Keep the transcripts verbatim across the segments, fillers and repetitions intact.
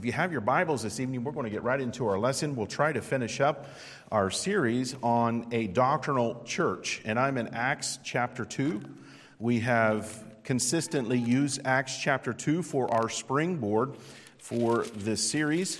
If you have your Bibles this evening, we're going to get right into our lesson. We'll try to finish up our series on a doctrinal church. And I'm in Acts chapter two. We have consistently used Acts chapter two for our springboard for this series.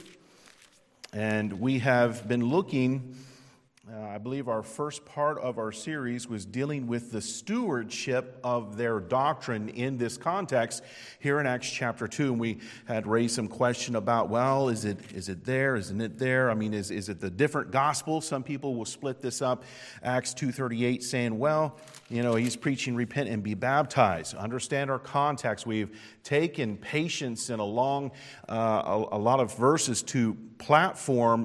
And we have been looking, uh, I believe our first part of our series was dealing with the stewardship of their doctrine in this context here in Acts chapter two. And we had raised some question about, well, is it is it there? Isn't it there? I mean, is, is it the different gospel? Some people will split this up. Acts two thirty-eight saying, well, you know, he's preaching repent and be baptized. Understand our context. We've taken patience and a long, uh, a, a lot of verses to platform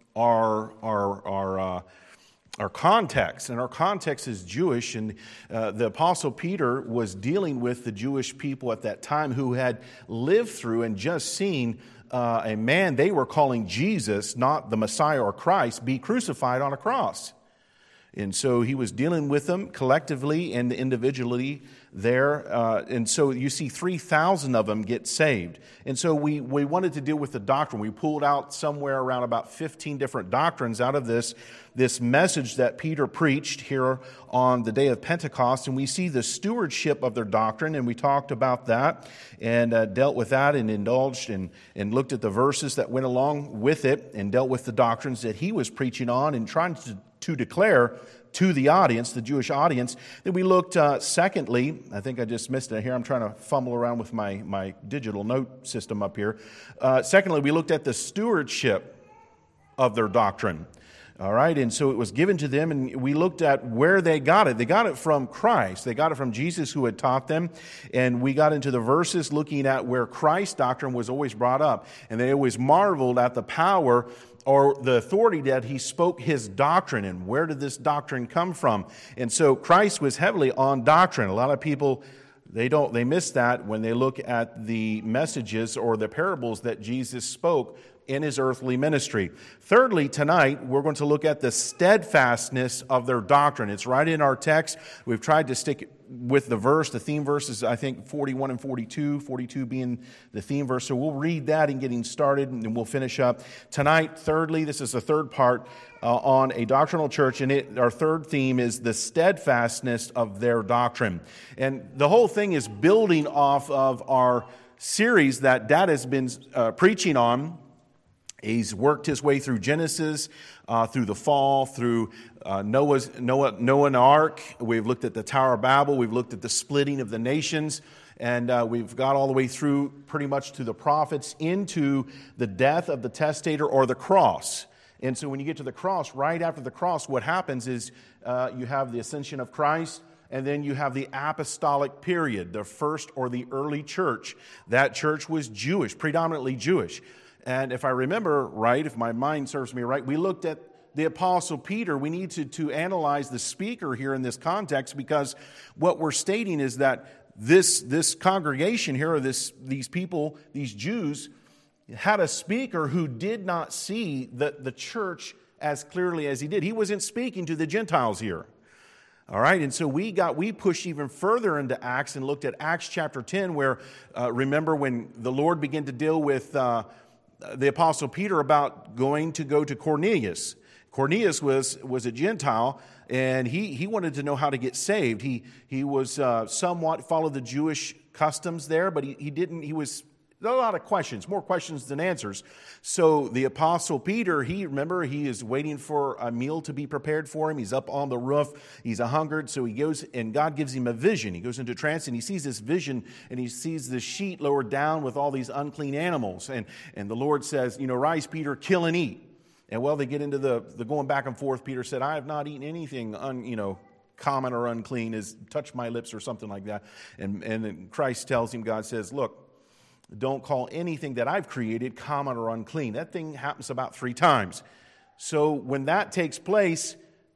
our our our uh, our context, and our context is Jewish, and uh, the Apostle Peter was dealing with the Jewish people at that time who had lived through and just seen uh, a man they were calling Jesus, not the Messiah or Christ, be crucified on a cross. And so he was dealing with them collectively and individually there. Uh, and so you see three thousand of them get saved. And so we, we wanted to deal with the doctrine. We pulled out somewhere around about fifteen different doctrines out of this, this message that Peter preached here on the day of Pentecost. And we see the stewardship of their doctrine. And we talked about that and uh, dealt with that and indulged and, and looked at the verses that went along with it and dealt with the doctrines that he was preaching on and trying to to declare to the audience, the Jewish audience. Then we looked, uh, secondly, I think I just missed it here. I'm trying to fumble around with my, my digital note system up here. Uh, secondly, we looked at the stewardship of their doctrine. All right, and so it was given to them, and we looked at where they got it. They got it from Christ. They got it from Jesus who had taught them, and we got into the verses looking at where Christ's doctrine was always brought up, and they always marveled at the power or the authority that he spoke his doctrine, and where did this doctrine come from? And so Christ was heavily on doctrine. A lot of people, they don't, they miss that when they look at the messages or the parables that Jesus spoke in his earthly ministry. Thirdly, tonight, we're going to look at the steadfastness of their doctrine. It's right in our text. We've tried to stick with the verse. The theme verse is, I think, forty-one and forty-two, forty-two being the theme verse. So we'll read that and getting started, and we'll finish up. Tonight, thirdly, this is the third part uh, on a doctrinal church, and it, our third theme is the steadfastness of their doctrine. And the whole thing is building off of our series that Dad has been uh, preaching on. He's worked his way through Genesis, uh, through the fall, through uh, Noah's Noah, Noah and the Ark. We've looked at the Tower of Babel. We've looked at the splitting of the nations. And uh, we've got all the way through pretty much to the prophets into the death of the testator or the cross. And so when you get to the cross, right after the cross, what happens is uh, you have the ascension of Christ. And then you have the apostolic period, the first or the early church. That church was Jewish, predominantly Jewish. And if I remember right, if my mind serves me right, we looked at the Apostle Peter. We need to, to analyze the speaker here in this context, because what we're stating is that this, this congregation here, or this, these people, these Jews, had a speaker who did not see the, the church as clearly as he did. He wasn't speaking to the Gentiles here. All right, and so we got we pushed even further into Acts and looked at Acts chapter ten, where uh, remember when the Lord began to deal with uh, the Apostle Peter about going to go to Cornelius. Cornelius was was a Gentile, and he he wanted to know how to get saved. He he was uh, somewhat followed the Jewish customs there, but he, he didn't. He was a lot of questions, more questions than answers. So the Apostle Peter, he remember he is waiting for a meal to be prepared for him. He's up on the roof. He's a hungered, so he goes, and God gives him a vision. He goes into trance, and he sees this vision, and he sees the sheet lowered down with all these unclean animals. And and the Lord says, you know, rise, Peter, kill and eat. And well, they get into the the going back and forth. Peter said, I have not eaten anything, un, you know, common or unclean, is touch my lips or something like that. And and then Christ tells him, God says, look, don't call anything that I've created common or unclean. That thing happens about three times. So when that takes place,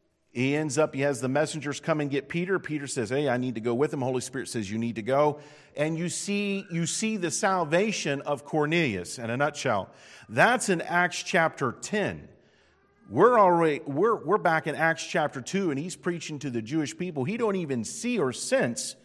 he ends up, he has the messengers come and get Peter. Peter says, hey, I need to go with him. Holy Spirit says, you need to go. And you see, you see the salvation of Cornelius in a nutshell. That's in Acts chapter ten. We're already, we're, we're back in Acts chapter two, and he's preaching to the Jewish people. He don't even see or sense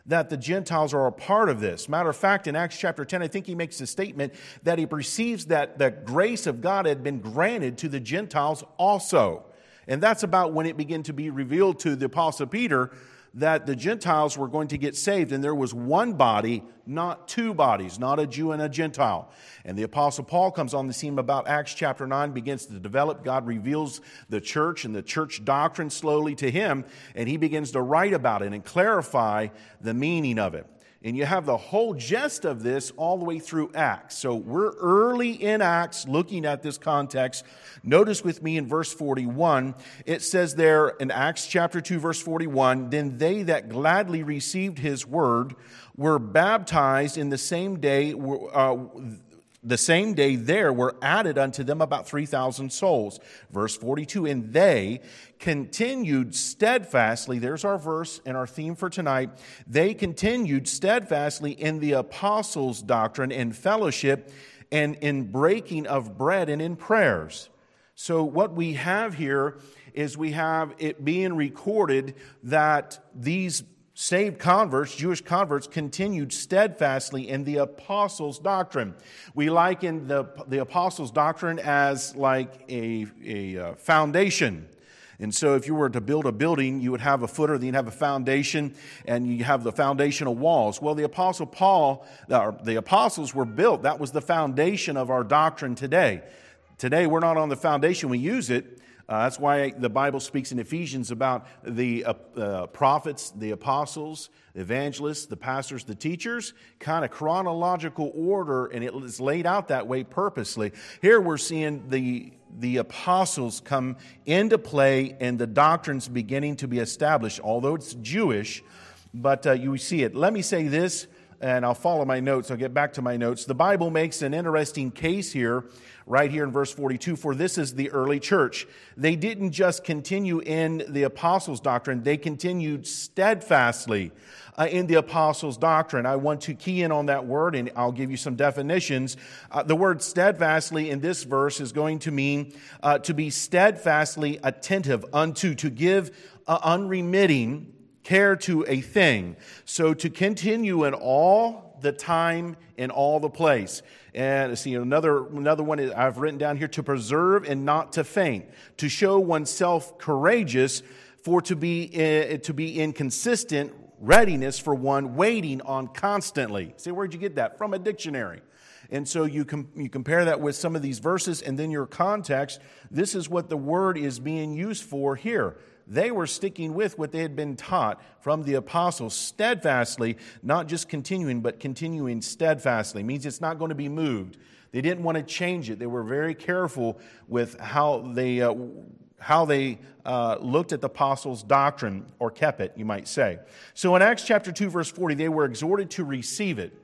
that the Gentiles are a part of this. Matter of fact, in Acts chapter ten, I think he makes a statement that he perceives that the grace of God had been granted to the Gentiles also. And that's about when it began to be revealed to the Apostle Peter that the Gentiles were going to get saved, and there was one body, not two bodies, not a Jew and a Gentile. And the Apostle Paul comes on the scene about Acts chapter nine, begins to develop. God reveals the church and the church doctrine slowly to him, and he begins to write about it and clarify the meaning of it. And you have the whole gist of this all the way through Acts. So we're early in Acts looking at this context. Notice with me in verse forty-one, it says there in Acts chapter two, verse forty-one, "Then they that gladly received his word were baptized in the same day, uh, the same day there were added unto them about three thousand souls." Verse forty-two, "And they continued steadfastly," there's our verse and our theme for tonight, "they continued steadfastly in the apostles' doctrine and fellowship and in breaking of bread and in prayers." So what we have here is we have it being recorded that these saved converts, Jewish converts, continued steadfastly in the apostles' doctrine. We liken the, the apostles' doctrine as like a, a foundation. And so if you were to build a building, you would have a footer, then you'd have a foundation, and you have the foundational walls. Well, the Apostle Paul, the, the apostles were built. That was the foundation of our doctrine today. Today, we're not on the foundation. We use it. Uh, that's why the Bible speaks in Ephesians about the uh, uh, prophets, the apostles, the evangelists, the pastors, the teachers, kind of chronological order, and it is laid out that way purposely. Here we're seeing the, the apostles come into play and the doctrines beginning to be established, although it's Jewish, but uh, you see it. Let me say this, and I'll follow my notes. I'll get back to my notes. The Bible makes an interesting case here, right here in verse forty-two, "For this is the early church." They didn't just continue in the apostles' doctrine, they continued steadfastly uh, in the apostles' doctrine. I want to key in on that word, and I'll give you some definitions. Uh, the word steadfastly in this verse is going to mean uh, to be steadfastly attentive unto, to give uh, unremitting care to a thing. So to continue in all the time, in all the place. And see, another another one is, I've written down here, to preserve and not to faint, to show oneself courageous, for to be uh, to be in consistent readiness for one waiting on constantly. See, where'd you get that? From a dictionary. And so you com- you compare that with some of these verses, and then your context. This is what the word is being used for here. They were sticking with what they had been taught from the apostles steadfastly, not just continuing, but continuing steadfastly. It means it's not going to be moved. They didn't want to change it. They were very careful with how they uh, how they uh, looked at the apostles' doctrine, or kept it, you might say. So in Acts chapter two, verse forty, they were exhorted to receive it.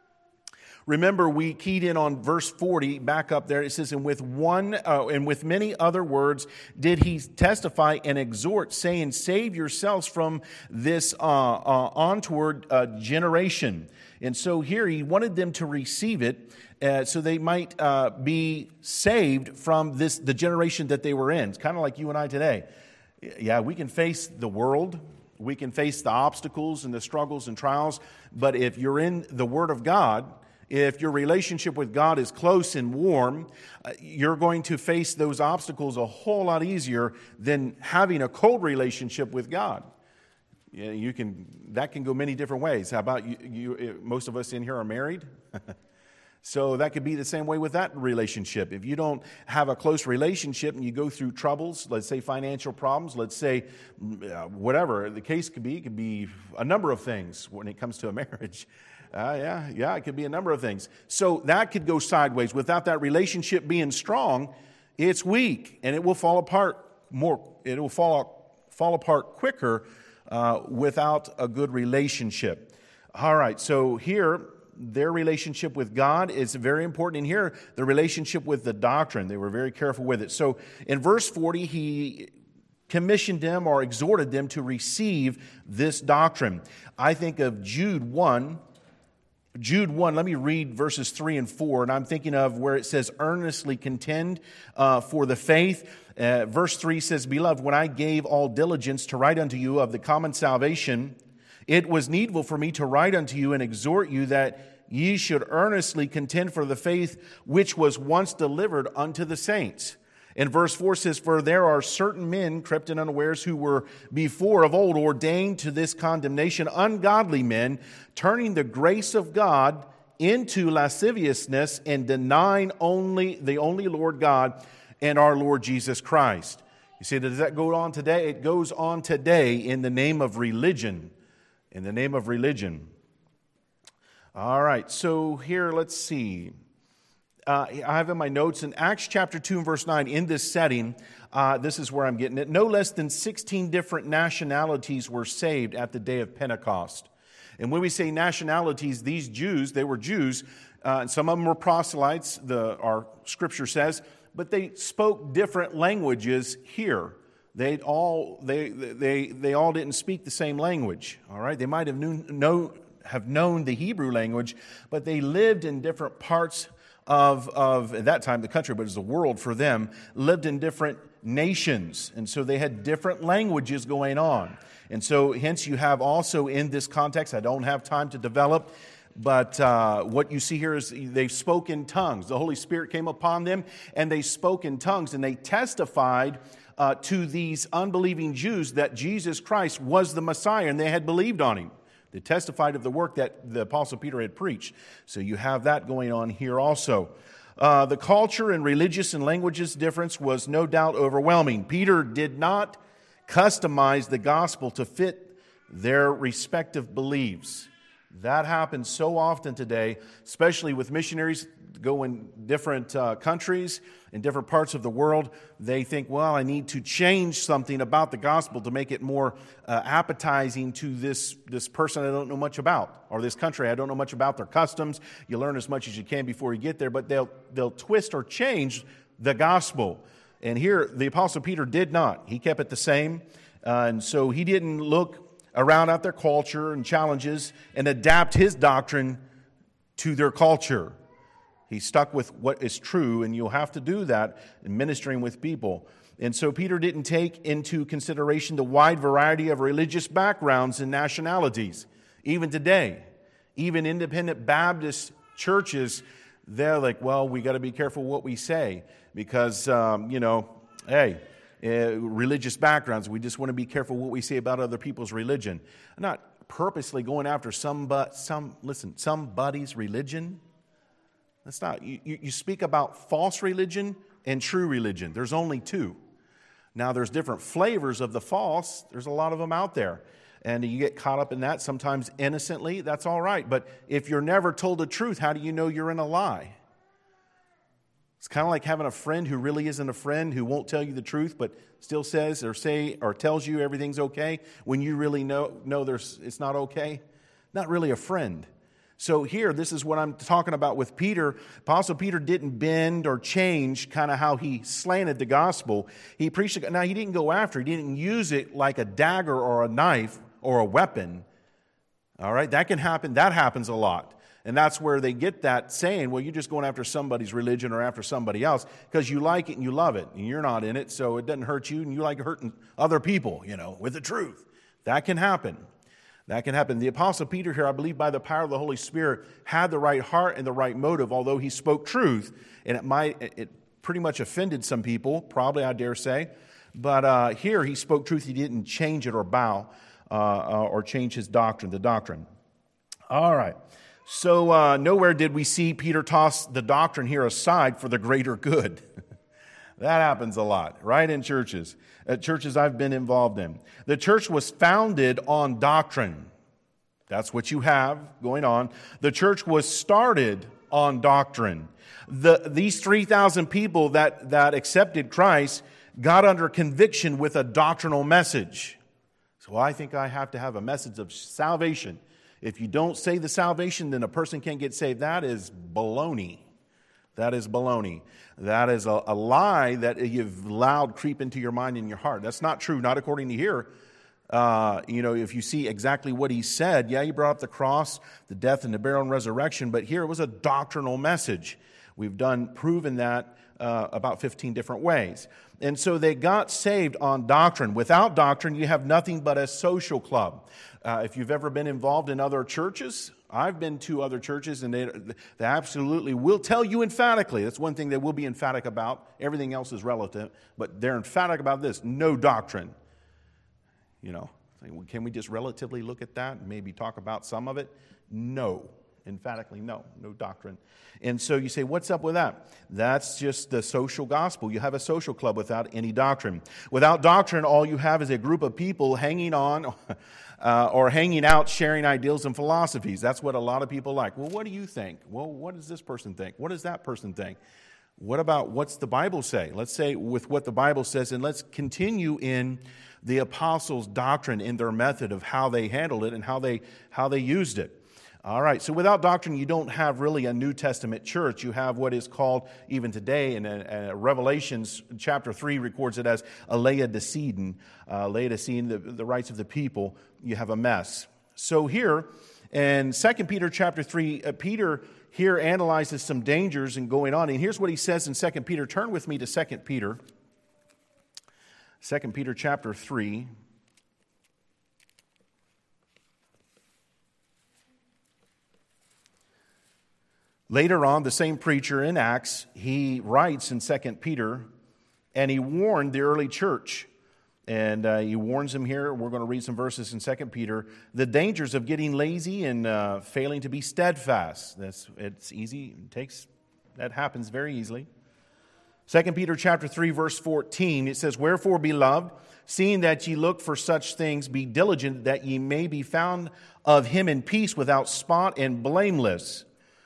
Remember, we keyed in on verse forty, back up there. It says, and with one, uh, and with many other words did he testify and exhort, saying, save yourselves from this uh, uh, onward uh, generation. And so here he wanted them to receive it, uh, so they might uh, be saved from this the generation that they were in. It's kind of like you and I today. Yeah, we can face the world. We can face the obstacles and the struggles and trials. But if you're in the Word of God, if your relationship with God is close and warm, uh, you're going to face those obstacles a whole lot easier than having a cold relationship with God. Yeah, you can. That can go many different ways. How about you? you most of us in here are married. So that could be the same way with that relationship. If you don't have a close relationship and you go through troubles, let's say financial problems, let's say uh, whatever the case could be, it could be a number of things when it comes to a marriage. Uh, yeah, yeah, it could be a number of things. So that could go sideways. Without that relationship being strong, it's weak, and it will fall apart more. It will fall fall apart quicker uh, without a good relationship. All right. So here, their relationship with God is very important. And here, the relationship with the doctrine, they were very careful with it. So in verse forty, he commissioned them or exhorted them to receive this doctrine. I think of Jude one. Jude one, let me read verses three and four, and I'm thinking of where it says, earnestly contend uh, for the faith. Uh, verse three says, beloved, when I gave all diligence to write unto you of the common salvation It was needful for me to write unto you and exhort you that ye should earnestly contend for the faith which was once delivered unto the saints. And verse four says, For there are certain men crept in unawares who were before of old ordained to this condemnation, ungodly men, turning the grace of God into lasciviousness and denying only the only Lord God and our Lord Jesus Christ. You see, does that go on today? It goes on today in the name of religion. In the name of religion. All right, so here, let's see. Uh, I have in my notes in Acts chapter two and verse nine, in this setting, uh, this is where I'm getting it. No less than sixteen different nationalities were saved at the day of Pentecost. And when we say nationalities, these Jews, they were Jews, uh, and some of them were proselytes, the, our scripture says, but they spoke different languages here. They all they they they all didn't speak the same language. All right, they might have knew, know have known the Hebrew language, but they lived in different parts of of at that time the country, but it was the world for them, lived in different nations, and so they had different languages going on. And so hence you have also in this context, I don't have time to develop, but uh, what you see here is they spoke in tongues. The Holy Spirit came upon them, and they spoke in tongues, and they testified uh, to these unbelieving Jews that Jesus Christ was the Messiah, and they had believed on him. They testified of the work that the Apostle Peter had preached. So you have that going on here also. Uh, the culture and religious and languages difference was no doubt overwhelming. Peter did not customize the gospel to fit their respective beliefs. That happens so often today, especially with missionaries go in different uh, countries, in different parts of the world. They think, well, I need to change something about the gospel to make it more uh, appetizing to this, this person I don't know much about, or this country I don't know much about, their customs. You learn as much as you can before you get there, but they'll, they'll twist or change the gospel. And here, the Apostle Peter did not. He kept it the same. Uh, and so he didn't look around at their culture and challenges and adapt his doctrine to their culture. He stuck with what is true, and you'll have to do that in ministering with people. And so Peter didn't take into consideration the wide variety of religious backgrounds and nationalities. Even today, even independent Baptist churches, they're like, well, we got to be careful what we say because, um, you know, hey, uh, religious backgrounds, we just want to be careful what we say about other people's religion. I'm not purposely going after some, but some, listen, somebody's religion. That's not, you, you speak about false religion and true religion. There's only two. Now, there's different flavors of the false. There's a lot of them out there. And you get caught up in that, sometimes innocently. That's all right. But if you're never told the truth, how do you know you're in a lie? It's kind of like having a friend who really isn't a friend, who won't tell you the truth, but still says or say or tells you everything's okay when you really know, know there's, it's not okay. Not really a friend. So here, this is what I'm talking about with Peter. Apostle Peter didn't bend or change kind of how he slanted the gospel. He preached it. Now, he didn't go after it. He didn't use it like a dagger or a knife or a weapon. All right, that can happen. That happens a lot. And that's where they get that saying, well, you're just going after somebody's religion or after somebody else because you like it and you love it. And you're not in it, so it doesn't hurt you. And you like hurting other people, you know, with the truth. That can happen. That can happen. The Apostle Peter here, I believe by the power of the Holy Spirit, had the right heart and the right motive, although he spoke truth. And it might, it pretty much offended some people, probably, I dare say. But uh, here he spoke truth. He didn't change it or bow uh, uh, or change his doctrine, the doctrine. All right. So uh, nowhere did we see Peter toss the doctrine here aside for the greater good. That happens a lot, right, in churches, at churches I've been involved in. The church was founded on doctrine. That's what you have going on. The church was started on doctrine. The, these three thousand people that, that accepted Christ got under conviction with a doctrinal message. So I think I have to have a message of salvation. If you don't say the salvation, then a person can't get saved. That is baloney. That is baloney. That is a, a lie that you've allowed creep into your mind and your heart. That's not true, not according to here. Uh, you know, if you see exactly what he said, yeah, he brought up the cross, the death and the burial and resurrection, but here it was a doctrinal message. We've done, proven that uh, about fifteen different ways. And so they got saved on doctrine. Without doctrine, you have nothing but a social club. Uh, if you've ever been involved in other churches, I've been to other churches, and they, they absolutely will tell you emphatically. That's one thing they will be emphatic about. Everything else is relative, but they're emphatic about this: no doctrine. You know, can we just relatively look at that and maybe talk about some of it? No. Emphatically, no. No doctrine. And so you say, what's up with that? That's just the social gospel. You have a social club without any doctrine. Without doctrine, all you have is a group of people hanging on uh, or hanging out, sharing ideals and philosophies. That's what a lot of people like. Well, what do you think? Well, what does this person think? What does that person think? What about what's the Bible say? Let's say with what the Bible says, and let's continue in the apostles' doctrine, in their method of how they handled it and how they how they used it. All right, so without doctrine, you don't have really a New Testament church. You have what is called, even today, in uh, Revelations chapter three records it as a Laodicean, uh, Laodicean, the, the rights of the people. You have a mess. So here, in Second Peter chapter three, uh, Peter here analyzes some dangers and going on. And here's what he says in Second Peter. Turn with me to Second Peter. Second Peter chapter three. Later on, the same preacher in Acts, he writes in Second Peter, and he warned the early church. And uh, he warns them here. We're going to read some verses in Second Peter. The dangers of getting lazy and uh, failing to be steadfast. That's it's easy. It takes that happens very easily. Second Peter chapter three, verse fourteen. It says, "Wherefore, beloved, seeing that ye look for such things, be diligent that ye may be found of him in peace, without spot and blameless."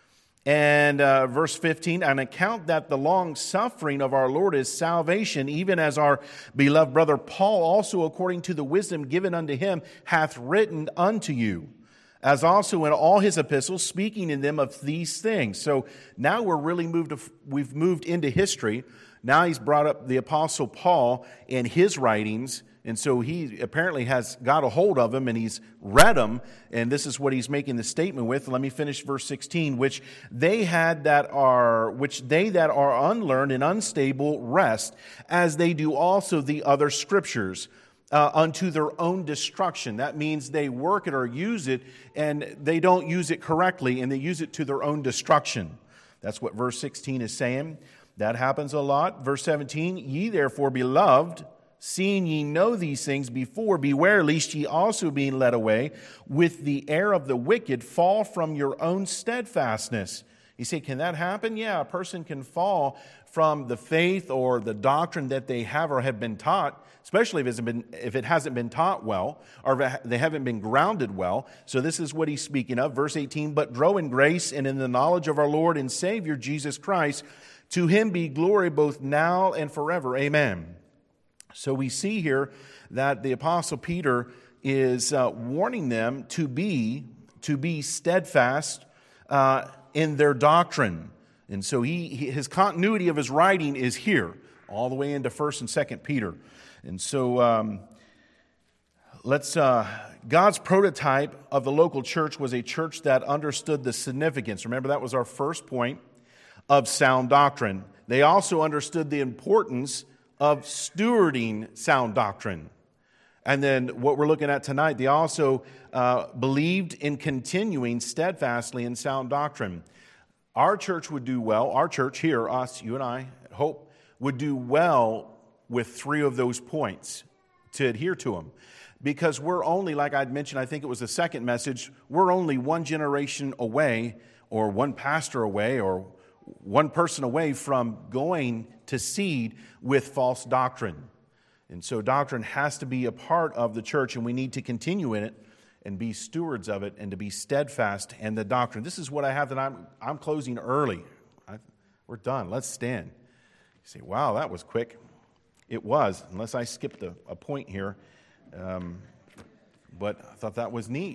And uh, verse fifteen, "And account that the long suffering of our Lord is salvation, even as our beloved brother Paul also, according to the wisdom given unto him, hath written unto you, as also in all his epistles, speaking in them of these things." So now we're really moved, to, we've moved into history. Now he's brought up the Apostle Paul in his writings. And so he apparently has got a hold of them, and he's read them, and this is what he's making the statement with. Let me finish verse sixteen. Which they had that are, which they that are unlearned and unstable rest, as they do also the other scriptures, uh, unto their own destruction. That means they work it or use it, and they don't use it correctly, and they use it to their own destruction. That's what verse sixteen is saying. That happens a lot. Verse seventeen, "Ye therefore, beloved, seeing ye know these things before, beware lest ye also, being led away with the air of the wicked, fall from your own steadfastness." You say, can that happen? Yeah, a person can fall from the faith or the doctrine that they have or have been taught, especially if, it's been, if it hasn't been taught well, or if they haven't been grounded well. So this is what he's speaking of. Verse eighteen, "But grow in grace and in the knowledge of our Lord and Savior Jesus Christ. To him be glory both now and forever. Amen." So we see here that the Apostle Peter is uh, warning them to be to be steadfast uh, in their doctrine. And so he, he his continuity of his writing is here, all the way into First and Second Peter. And so um, let's uh, God's prototype of the local church was a church that understood the significance. Remember, that was our first point of sound doctrine. They also understood the importance of stewarding sound doctrine. And then what we're looking at tonight, they also uh, believed in continuing steadfastly in sound doctrine. Our church would do well, our church here, us, you and I, Hope, would do well with three of those points, to adhere to them. Because we're only, like I'd mentioned, I think it was the second message, we're only one generation away, or one pastor away, or one person away from going to seed with false doctrine. And so doctrine has to be a part of the church, and we need to continue in it and be stewards of it and to be steadfast in the doctrine. This is what I have that I'm I'm closing early. I, we're done. Let's stand. You say, wow, that was quick. It was, unless I skipped a, a point here. Um, but I thought that was neat.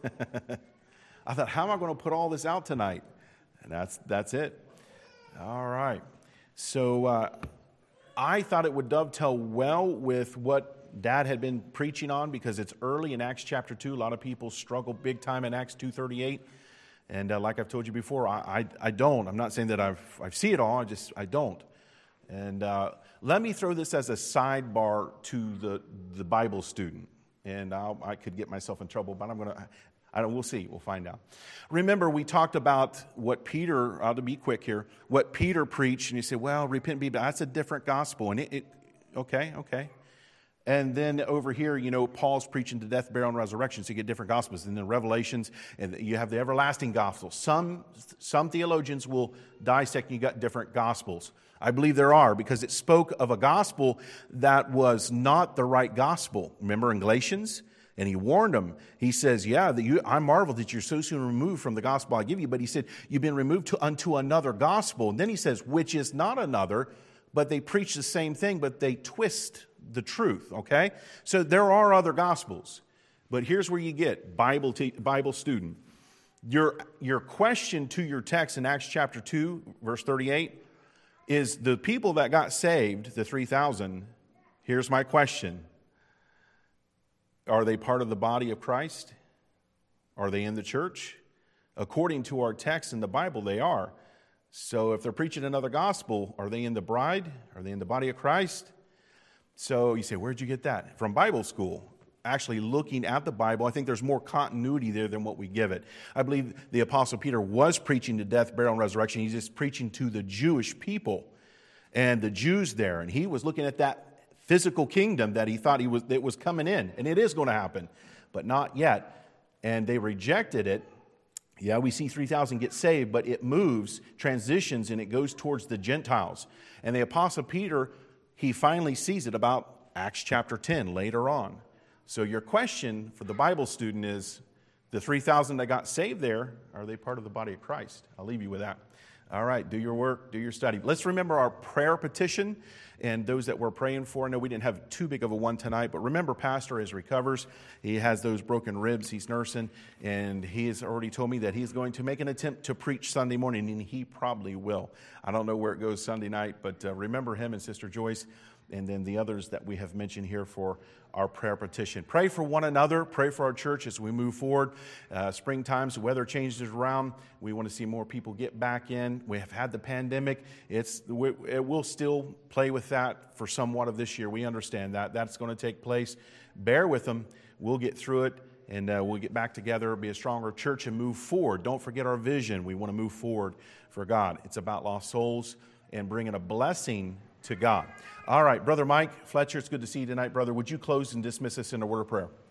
I thought, how am I going to put all this out tonight? And that's that's it. All right. So uh, I thought it would dovetail well with what Dad had been preaching on, because it's early in Acts chapter two. A lot of people struggle big time in Acts two thirty-eight. And uh, like I've told you before, I, I, I don't. I'm not saying that I've, I see it all, I just, I don't. And uh, let me throw this as a sidebar to the, the Bible student. And I'll, I could get myself in trouble, but I'm going to, I don't, we'll see, we'll find out. Remember, we talked about what Peter, I'll be quick here, what Peter preached, and you say, well, repent and be baptized, that's a different gospel. And it, it okay, okay. And then over here, you know, Paul's preaching to death, burial, and resurrection, so you get different gospels. And then Revelations, and you have the everlasting gospel. Some, some theologians will dissect, and you got different gospels. I believe there are, because it spoke of a gospel that was not the right gospel. Remember in Galatians? And he warned them. He says, yeah, that you, I marvel that you're so soon removed from the gospel I give you. But he said, you've been removed to, unto another gospel. And then he says, which is not another, but they preach the same thing, but they twist the truth, okay? So there are other gospels. But here's where you get, Bible te- Bible student. Your, your question to your text in Acts chapter two, verse thirty-eight, is the people that got saved, the three thousand, here's my question. Are they part of the body of Christ? Are they in the church? According to our text in the Bible, they are. So if they're preaching another gospel, are they in the bride? Are they in the body of Christ? So you say, where'd you get that? From Bible school. Actually looking at the Bible, I think there's more continuity there than what we give it. I believe the Apostle Peter was preaching to death, burial, and resurrection. He's just preaching to the Jewish people and the Jews there. And he was looking at that physical kingdom that he thought he was that was coming in. And it is going to happen, but not yet. And they rejected it. Yeah, we see three thousand get saved, but it moves, transitions, and it goes towards the Gentiles. And the Apostle Peter, he finally sees it about Acts chapter ten later on. So your question for the Bible student is, the three thousand that got saved there, are they part of the body of Christ? I'll leave you with that. All right, do your work, do your study. Let's remember our prayer petition and those that we're praying for. I know we didn't have too big of a one tonight, but remember Pastor as recovers. He has those broken ribs he's nursing, and he has already told me that he's going to make an attempt to preach Sunday morning, and he probably will. I don't know where it goes Sunday night, but uh, remember him and Sister Joyce, and then the others that we have mentioned here for our prayer petition. Pray for one another. Pray for our church as we move forward. Uh, springtime, the weather changes around. We want to see more people get back in. We have had the pandemic. It's it will still play with that for somewhat of this year. We understand that. That's going to take place. Bear with them. We'll get through it, and uh, we'll get back together, be a stronger church, and move forward. Don't forget our vision. We want to move forward for God. It's about lost souls and bringing a blessing to God. All right, Brother Mike Fletcher, it's good to see you tonight, brother. Would you close and dismiss us in a word of prayer?